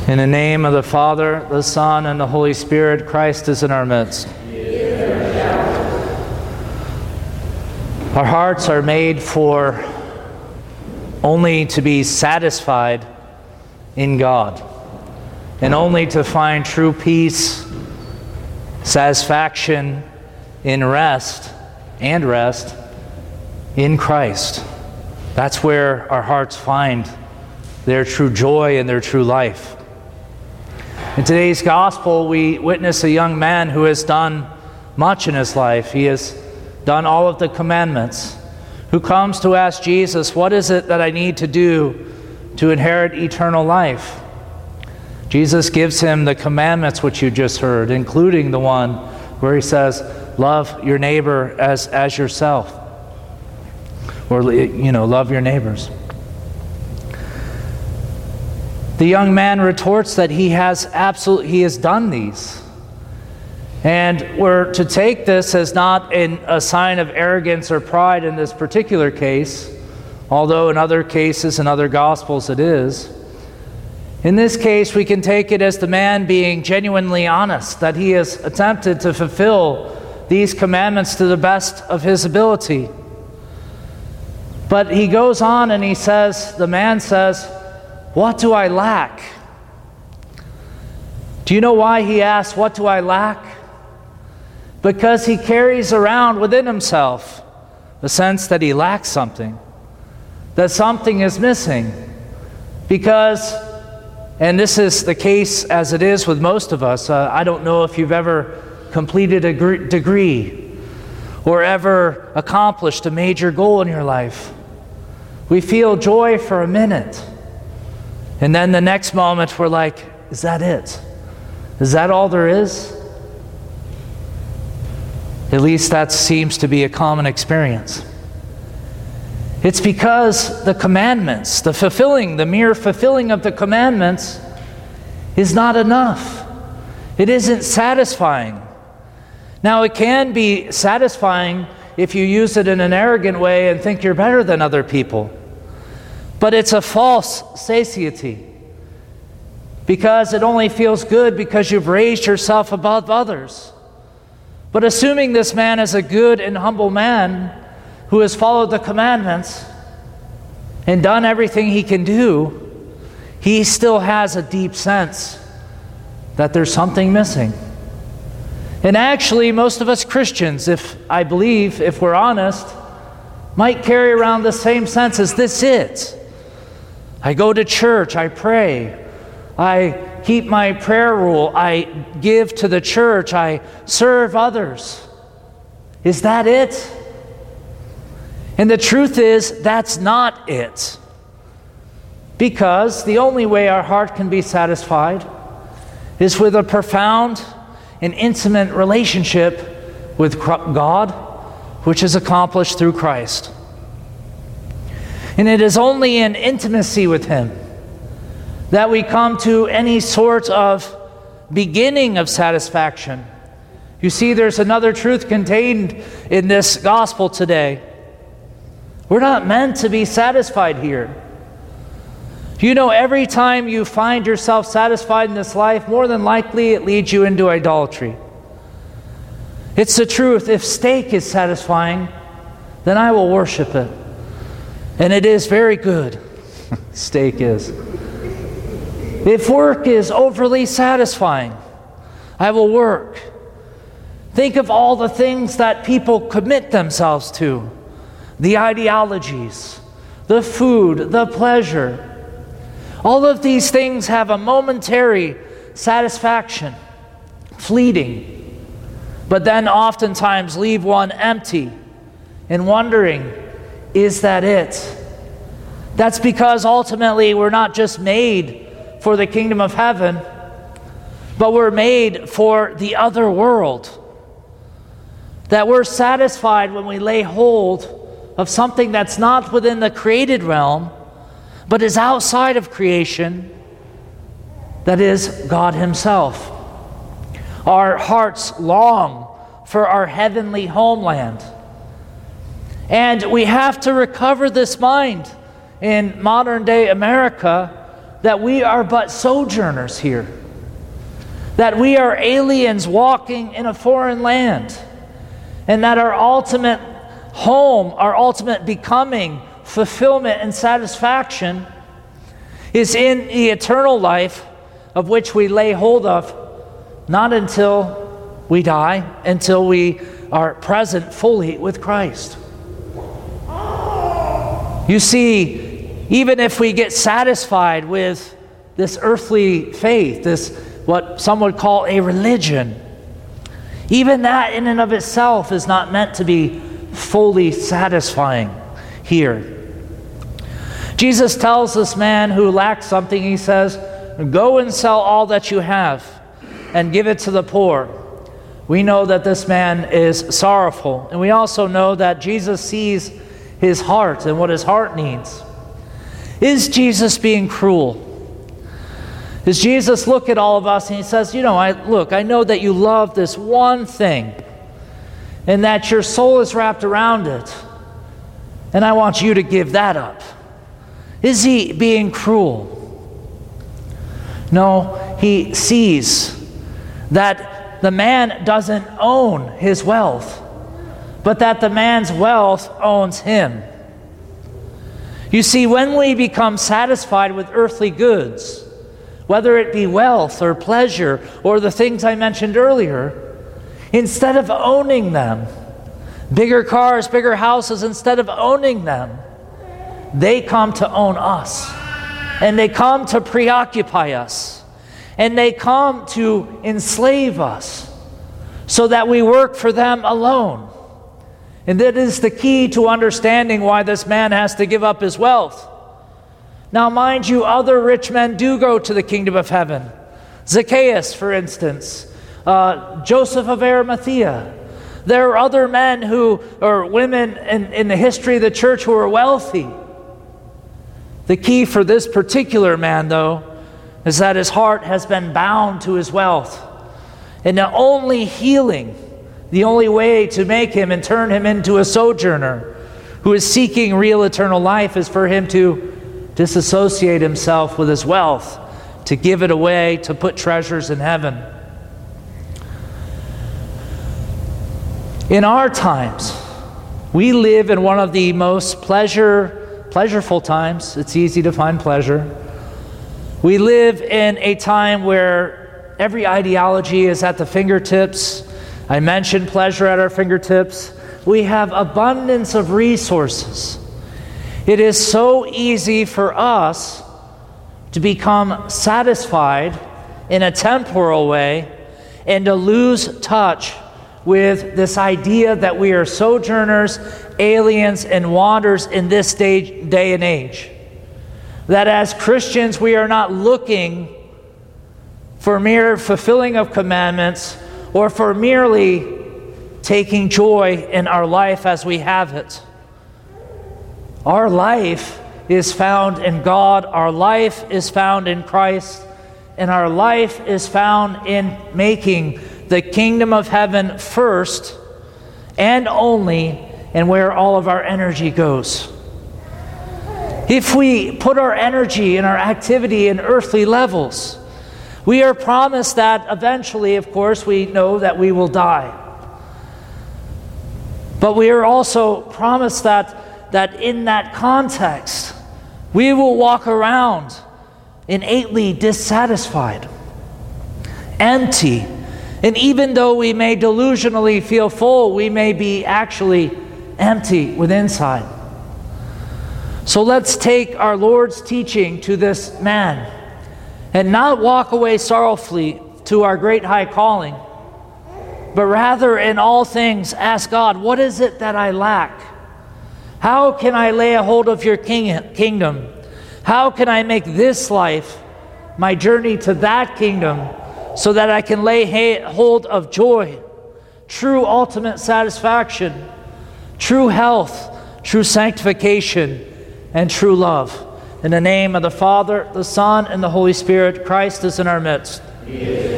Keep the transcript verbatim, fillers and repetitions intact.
In the name of the Father, the Son, and the Holy Spirit, Christ is in our midst. Our hearts are made for only to be satisfied in God, and only to find true peace, satisfaction in rest, and rest in Christ. That's where our hearts find their true joy and their true life. In today's gospel, we witness a young man who has done much in his life. He has done all of the commandments, who comes to ask Jesus, what is it that I need to do to inherit eternal life? Jesus gives him the commandments which you just heard, including the one where he says, love your neighbor as, as yourself. Or, you know, love your neighbors. The young man retorts that he has absolutely, he has done these. And we're to take this as not in a sign of arrogance or pride in this particular case, although in other cases, in other gospels it is. In this case, we can take it as the man being genuinely honest, that he has attempted to fulfill these commandments to the best of his ability. But he goes on and he says, the man says, what do I lack? Do you know why he asks, what do I lack? Because he carries around within himself the sense that he lacks something, that something is missing. Because, and this is the case as it is with most of us, uh, I don't know if you've ever completed a gr- degree or ever accomplished a major goal in your life. We feel joy for a minute. And then the next moment we're like, is that it? Is that all there is? At least that seems to be a common experience. It's because the commandments, the fulfilling, the mere fulfilling of the commandments is not enough. It isn't satisfying. Now, it can be satisfying if you use it in an arrogant way and think you're better than other people. But it's a false satiety, because it only feels good because you've raised yourself above others. But assuming this man is a good and humble man who has followed the commandments and done everything he can do, he still has a deep sense that there's something missing. And actually, most of us Christians, if I believe, if we're honest, might carry around the same sense as this it. I go to church, I pray, I keep my prayer rule, I give to the church, I serve others. Is that it? And the truth is, that's not it. Because the only way our heart can be satisfied is with a profound and intimate relationship with God, which is accomplished through Christ. And it is only in intimacy with Him that we come to any sort of beginning of satisfaction. You see, there's another truth contained in this gospel today. We're not meant to be satisfied here. Do you know, every time you find yourself satisfied in this life, more than likely it leads you into idolatry. It's the truth. If steak is satisfying, then I will worship it. And it is very good. Steak is. If work is overly satisfying, I will work. Think of all the things that people commit themselves to. The ideologies, the food, the pleasure. All of these things have a momentary satisfaction, fleeting, but then oftentimes leave one empty and wondering, is that it? That's because ultimately we're not just made for the kingdom of heaven, but we're made for the other world. That we're satisfied when we lay hold of something that's not within the created realm, but is outside of creation, that is God Himself. Our hearts long for our heavenly homeland. And we have to recover this mind in modern day America that we are but sojourners here, that we are aliens walking in a foreign land, and that our ultimate home, our ultimate becoming, fulfillment, and satisfaction is in the eternal life of which we lay hold of, not until we die, until we are present fully with Christ. You see, even if we get satisfied with this earthly faith, this what some would call a religion, even that in and of itself is not meant to be fully satisfying here. Jesus tells this man who lacks something, he says, "Go and sell all that you have and give it to the poor." We know that this man is sorrowful, and we also know that Jesus sees his heart and what his heart needs. Is Jesus being cruel? Does Jesus look at all of us and he says, you know, I look, I know that you love this one thing and that your soul is wrapped around it, and I want you to give that up. Is he being cruel? No, he sees that the man doesn't own his wealth, but that the man's wealth owns him. You see, when we become satisfied with earthly goods, whether it be wealth or pleasure or the things I mentioned earlier, instead of owning them, bigger cars, bigger houses, instead of owning them, they come to own us, and they come to preoccupy us, and they come to enslave us so that we work for them alone. And that is the key to understanding why this man has to give up his wealth. Now, mind you, other rich men do go to the kingdom of heaven. Zacchaeus, for instance, uh, Joseph of Arimathea. There are other men who, or women in, in the history of the church who are wealthy. The key for this particular man, though, is that his heart has been bound to his wealth. And the only healing, the only way to make him and turn him into a sojourner who is seeking real eternal life is for him to disassociate himself with his wealth, to give it away, to put treasures in heaven. In our times, we live in one of the most pleasure, pleasureful times. It's easy to find pleasure. We live in a time where every ideology is at the fingertips. I mentioned pleasure at our fingertips. We have abundance of resources. It is so easy for us to become satisfied in a temporal way and to lose touch with this idea that we are sojourners, aliens, and wanderers in this day, day and age. That as Christians, we are not looking for mere fulfilling of commandments or for merely taking joy in our life as we have it. Our life is found in God, our life is found in Christ, and our life is found in making the kingdom of heaven first and only, and where all of our energy goes. If we put our energy and our activity in earthly levels, we are promised that eventually, of course, we know that we will die. But we are also promised that that in that context, we will walk around innately dissatisfied, empty, and even though we may delusionally feel full, we may be actually empty within inside. So let's take our Lord's teaching to this man and not walk away sorrowfully to our great high calling, but rather in all things ask God, what is it that I lack? How can I lay a hold of your king- kingdom? How can I make this life my journey to that kingdom so that I can lay ha- hold of joy, true ultimate satisfaction, true health, true sanctification, and true love? In the name of the Father, the Son, and the Holy Spirit, Christ is in our midst. Amen.